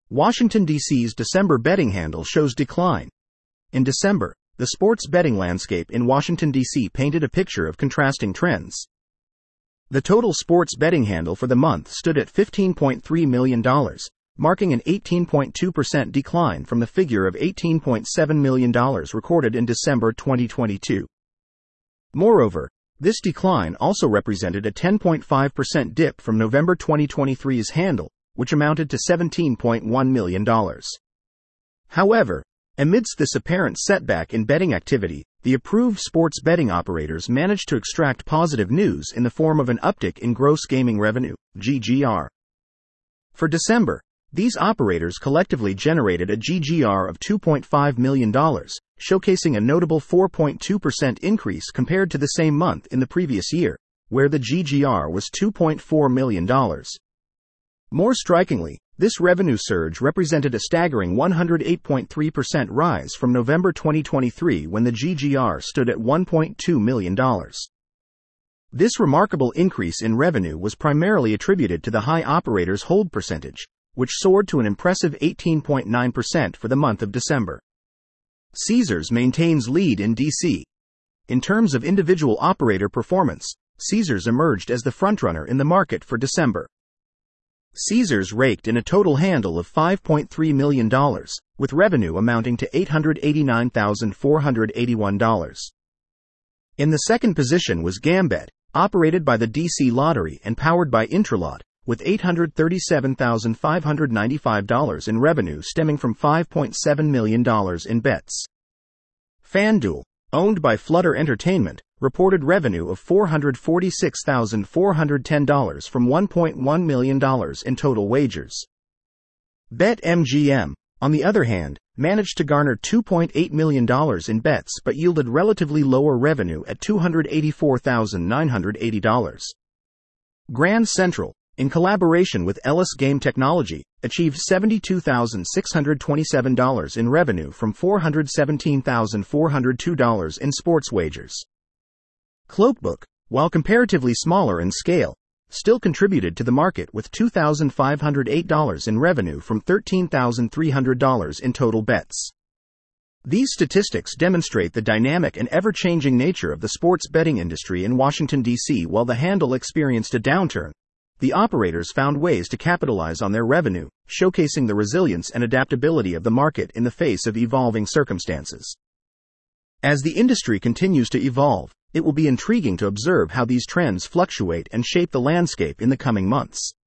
Washington, D.C.'s December betting handle shows decline. In December, the sports betting landscape in Washington, D.C. painted a picture of contrasting trends. The total sports betting handle for the month stood at $15.3 million, marking an 18.2% decline from the figure of $18.7 million recorded in December 2022. Moreover, this decline also represented a 10.5% dip from November 2023's handle, which amounted to $17.1 million. However, amidst this apparent setback in betting activity, the approved sports betting operators managed to extract positive news in the form of an uptick in gross gaming revenue, GGR. For December, these operators collectively generated a GGR of $2.5 million, showcasing a notable 4.2% increase compared to the same month in the previous year, where the GGR was $2.4 million. More strikingly, this revenue surge represented a staggering 108.3% rise from November 2023 when the GGR stood at $1.2 million. This remarkable increase in revenue was primarily attributed to the high operators' hold percentage, which soared to an impressive 18.9% for the month of December. Caesars maintains lead in DC. In terms of individual operator performance, Caesars emerged as the frontrunner in the market for December. Caesars raked in a total handle of $5.3 million, with revenue amounting to $889,481. In the second position was Gambit, operated by the DC Lottery and powered by Intralot, with $837,595 in revenue stemming from $5.7 million in bets. FanDuel, owned by Flutter Entertainment, reported revenue of $446,410 from $1.1 million in total wagers. BetMGM, on the other hand, managed to garner $2.8 million in bets but yielded relatively lower revenue at $284,980. Grand Central, in collaboration with Ellis Game Technology, achieved $72,627 in revenue from $417,402 in sports wagers. Cloakbook, while comparatively smaller in scale, still contributed to the market with $2,508 in revenue from $13,300 in total bets. These statistics demonstrate the dynamic and ever-changing nature of the sports betting industry in Washington, D.C. While the handle experienced a downturn, the operators found ways to capitalize on their revenue, showcasing the resilience and adaptability of the market in the face of evolving circumstances. As the industry continues to evolve, it will be intriguing to observe how these trends fluctuate and shape the landscape in the coming months.